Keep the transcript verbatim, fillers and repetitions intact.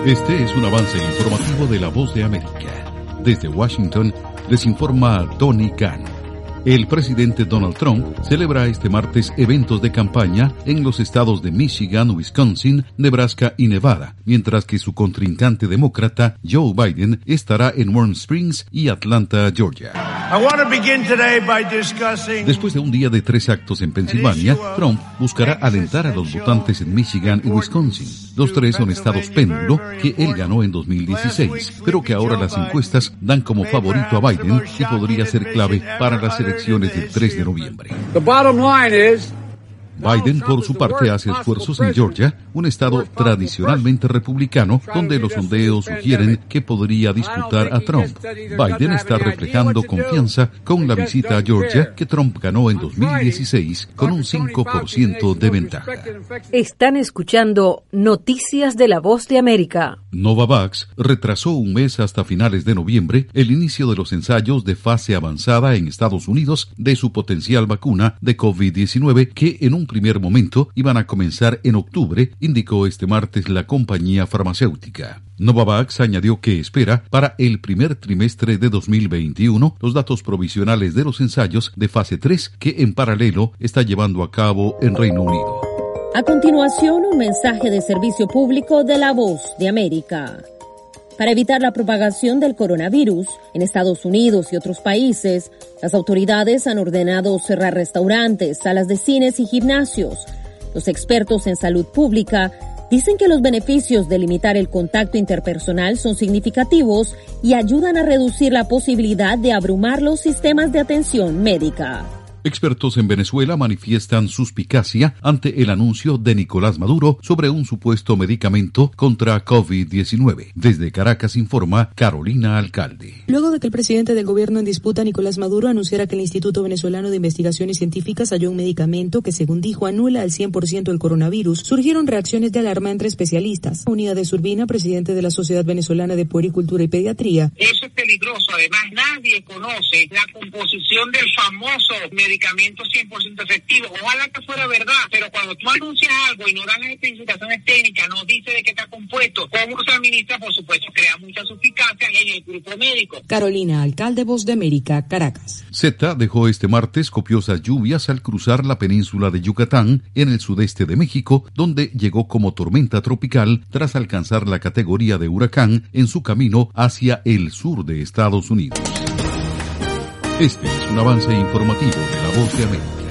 Este es un avance informativo de La Voz de América. Desde Washington les informa Tony Khan. El presidente Donald Trump celebra este martes eventos de campaña en los estados de Michigan, Wisconsin, Nebraska y Nevada, mientras que su contrincante demócrata Joe Biden estará en Warm Springs y Atlanta, Georgia. Después de un día de tres actos en Pensilvania, Trump buscará alentar a los votantes en Michigan y Wisconsin. Los tres son estados péndulo que él ganó en dos mil dieciséis, pero que ahora las encuestas dan como favorito a Biden y podría ser clave para las elecciones del tres de noviembre. Biden, por su parte, hace esfuerzos en Georgia, un estado tradicionalmente republicano, donde los sondeos sugieren que podría disputar a Trump. Biden está reflejando confianza con la visita a Georgia, que Trump ganó en dos mil dieciséis con un cinco por ciento de ventaja. Están escuchando Noticias de la Voz de América. Novavax retrasó un mes hasta finales de noviembre el inicio de los ensayos de fase avanzada en Estados Unidos de su potencial vacuna de COVID diecinueve, que en un primer momento iban a comenzar en octubre, indicó este martes la compañía farmacéutica. Novavax añadió que espera para el primer trimestre de dos mil veintiuno los datos provisionales de los ensayos de fase tres que en paralelo está llevando a cabo en Reino Unido. A continuación, un mensaje de servicio público de La Voz de América. Para evitar la propagación del coronavirus en Estados Unidos y otros países, las autoridades han ordenado cerrar restaurantes, salas de cines y gimnasios. Los expertos en salud pública dicen que los beneficios de limitar el contacto interpersonal son significativos y ayudan a reducir la posibilidad de abrumar los sistemas de atención médica. Expertos en Venezuela manifiestan suspicacia ante el anuncio de Nicolás Maduro sobre un supuesto medicamento contra COVID diecinueve. Desde Caracas informa Carolina Alcalde. Luego de que el presidente del gobierno en disputa, Nicolás Maduro, anunciara que el Instituto Venezolano de Investigaciones Científicas halló un medicamento que, según dijo, anula al cien por ciento el coronavirus, surgieron reacciones de alarma entre especialistas. Unidad de Urbina, presidente de la Sociedad Venezolana de Puericultura y Pediatría. Eso es peligroso. Además, nadie conoce la composición del famoso medicamento. medicamento cien por ciento efectivo. Ojalá que fuera verdad, pero cuando tú anuncias algo y no dan las especificaciones técnicas, no dice de qué está compuesto, cómo se administra, por supuesto, crea mucha suspicacia en el grupo médico. Carolina Alcalde, Voz de América, Caracas. Z dejó este martes copiosas lluvias al cruzar la península de Yucatán en el sudeste de México, donde llegó como tormenta tropical tras alcanzar la categoría de huracán en su camino hacia el sur de Estados Unidos. Este es un avance informativo de La Voz de América.